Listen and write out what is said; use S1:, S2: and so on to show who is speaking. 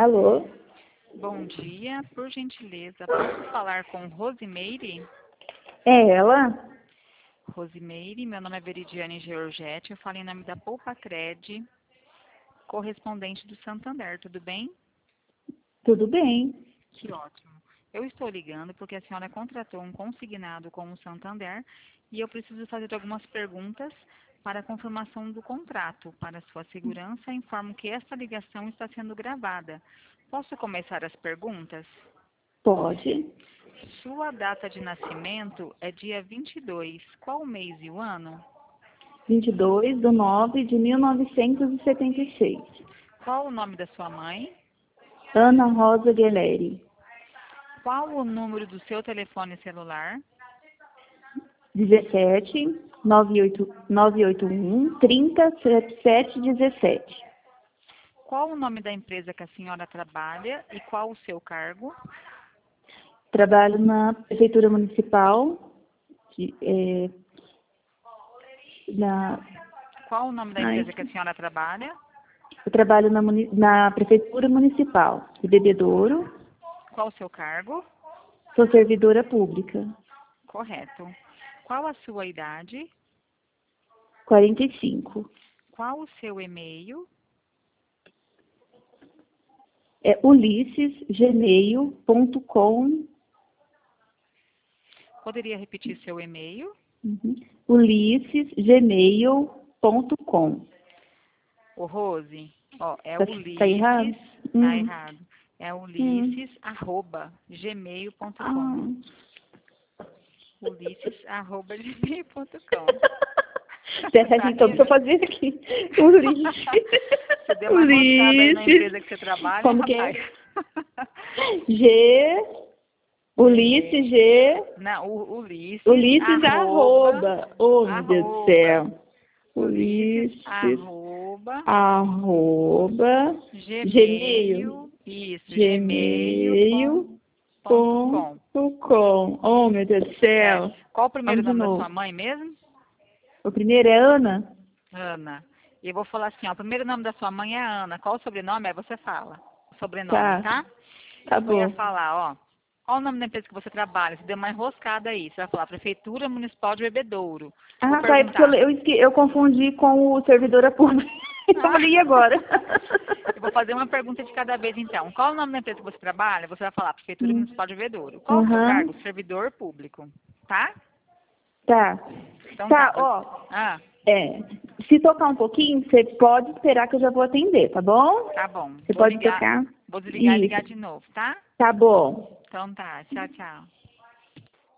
S1: Alô?
S2: Bom dia, por gentileza, posso falar com Rosimeire?
S1: É ela?
S2: Rosimeire, meu nome é Veridiane Georgetti, eu falo em nome da Poupa Cred, correspondente do Santander, tudo bem?
S1: Tudo bem.
S2: Que ótimo. Eu estou ligando porque a senhora contratou um consignado com o Santander e eu preciso fazer algumas perguntas para a confirmação do contrato. Para sua segurança, informo que esta ligação está sendo gravada. Posso começar as perguntas?
S1: Pode.
S2: Sua data de nascimento é dia 22. Qual o mês e o ano?
S1: 22/9/1976.
S2: Qual o nome da sua mãe?
S1: Ana Rosa Gueleri.
S2: Qual o número do seu telefone celular?
S1: 17 981 30 77 17.
S2: Qual o nome da empresa que a senhora trabalha e qual o seu cargo?
S1: Trabalho na Prefeitura Municipal.
S2: Qual o nome da empresa que a senhora trabalha?
S1: Eu trabalho na Prefeitura Municipal de Bebedouro.
S2: Qual o seu cargo?
S1: Sou servidora pública.
S2: Correto. Qual a sua idade?
S1: 45.
S2: Qual o seu e-mail?
S1: É ulissesgmail.com.
S2: Poderia repetir seu e-mail?
S1: ulissesgmail.com.
S2: Ô, Rose, ó, é
S1: Tá errado?
S2: Ulisses, tá errado. É ulisses@gmail.com. Ulisses@gmail.com.
S1: Peraí, então, deixa eu fazer aqui. Ulisses.
S2: Você deu uma roscada aí na empresa que você trabalha,
S1: Como
S2: rapaz.
S1: que é? Ulisses, G.
S2: Não, Ulisses,
S1: Ulisses, arroba. Oh, meu Deus do céu.
S2: Ulisses,
S1: Gmail.
S2: Isso,
S1: Gmail.com. Oh, meu Deus do céu.
S2: Qual o primeiro
S1: Vamos de
S2: nome da
S1: novo.
S2: sua mãe mesmo?
S1: O primeiro é Ana?
S2: Ana. E eu vou falar assim, ó, o primeiro nome da sua mãe é Ana. Qual o sobrenome? Aí você fala. O sobrenome, tá?
S1: Tá
S2: Eu ia
S1: bom.
S2: falar, ó. Qual o nome da empresa que você trabalha? Você deu uma enroscada aí. Você vai falar Prefeitura Municipal de Bebedouro.
S1: Ah, tá, é porque eu confundi com o servidora pública. Eu falei agora.
S2: Eu vou fazer uma pergunta de cada vez, então. Qual o nome da empresa que você trabalha? Você vai falar Prefeitura Municipal de Bebedouro. Qual o seu cargo? Servidor público. Tá?
S1: Tá.
S2: Então
S1: tá, ó. Se tocar um pouquinho, você pode esperar que eu já vou atender, tá bom?
S2: Tá bom.
S1: Você pode tocar?
S2: Vou desligar e ligar de novo, tá?
S1: Tá bom.
S2: Então tá. Tchau, tchau.